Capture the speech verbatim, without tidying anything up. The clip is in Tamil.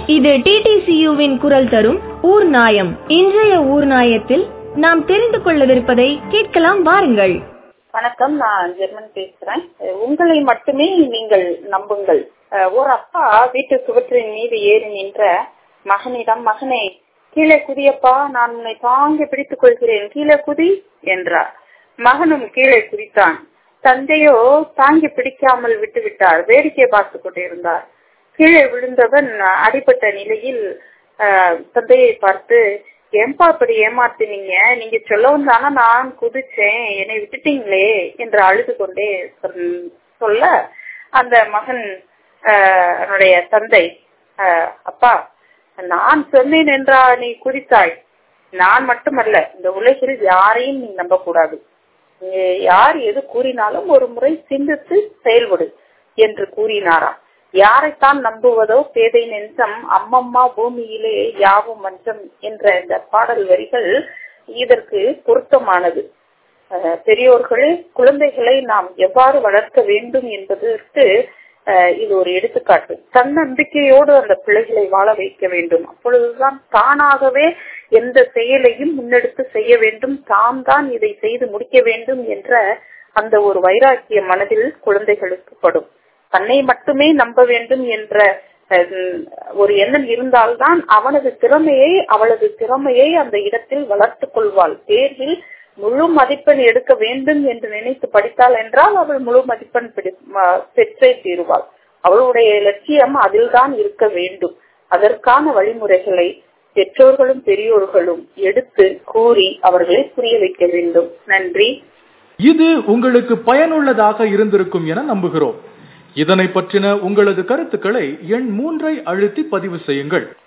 இது டி டி சி யுவின் குரல் தரும் ஊர் நாயம். இன்றைய ஊர் நாயத்தில் நாம் தெரிந்து கொள்ளவிருப்பதை கேட்கலாம், வாருங்கள். வணக்கம், நான் ஜெர்மன் பேசுறேன். உங்களை மட்டுமே நீங்கள் நம்புங்கள். ஒரு அப்பா வீட்டு சுவற்றின் மீது ஏறி நின்ற மகனிடம், மகனே கீழே குதியப்பா, நான் உன்னை தாங்கி பிடித்துக் கொள்கிறேன், கீழே குதி என்றார். மகனும் கீழே குதித்தான். தந்தையோ தாங்கி பிடிக்காமல் விட்டு விட்டார். வேடிக்கை பார்த்து கொண்டிருந்தார். கீழே விழுந்தவன் அடிபட்ட நிலையில் தந்தையை பார்த்து, ஏன்பா இப்படி ஏமாத்தினீங்க, நீங்க சொல்லவும் தானே நான் குதிச்சேன், என்னை விட்டுட்டீங்களே என்று அழுது கொண்டே சொல்ல, அந்த மகன் தந்தை, அப்பா நான் சொன்னேன் என்றா நீ குதித்தாய், நான் மட்டுமல்ல இந்த உலகில் யாரையும் நீ நம்ப கூடாது, யார் எது கூறினாலும் ஒரு முறை சிந்தித்து செயல்படு என்று கூறினாராம். யாரைத்தான் நம்புவதோ பேதை நெஞ்சம், அம்மம்மா பூமியிலே யாவும் மஞ்சம் என்ற இந்த பாடல் வரிகள் இதற்கு பொருத்தமானது. பெரியோர்கள் குழந்தைகளை நாம் எவ்வாறு வளர்க்க வேண்டும் என்பதற்கு இது ஒரு எடுத்துக்காட்டு. தன்னம்பிக்கையோடு அந்த பிள்ளைகளை வாழ வைக்க வேண்டும். அப்பொழுதுதான் தானாகவே எந்த செயலையும் முன்னெடுத்து செய்ய வேண்டும், தாம் தான் இதை செய்து முடிக்க வேண்டும் என்ற அந்த ஒரு வைராக்கிய மனதில் குழந்தைகளுக்கு படும். தன்னை மட்டுமே நம்ப வேண்டும் என்ற ஒரு எண்ணம் இருந்தால்தான் அவனது திறமையை அவளது திறமையை அந்த இடத்தில் வளர்த்து கொள்வாள். தேர்வில் முழு மதிப்பெண் எடுக்க வேண்டும் என்று நினைத்து படித்தாள் என்றால் அவள் முழு மதிப்பெண் பெற்றே தீருவாள். அவளுடைய லட்சியம் அதில் தான் இருக்க வேண்டும். அதற்கான வழிமுறைகளை பெற்றோர்களும் பெரியோர்களும் எடுத்து கூறி அவர்களை புரிய வைக்க வேண்டும். நன்றி. இது உங்களுக்கு பயனுள்ளதாக இருந்திருக்கும் என நம்புகிறோம். இதனை பற்றின உங்களது கருத்துக்களை எண் மூன்றை அழுத்தி பதிவு செய்யுங்கள்.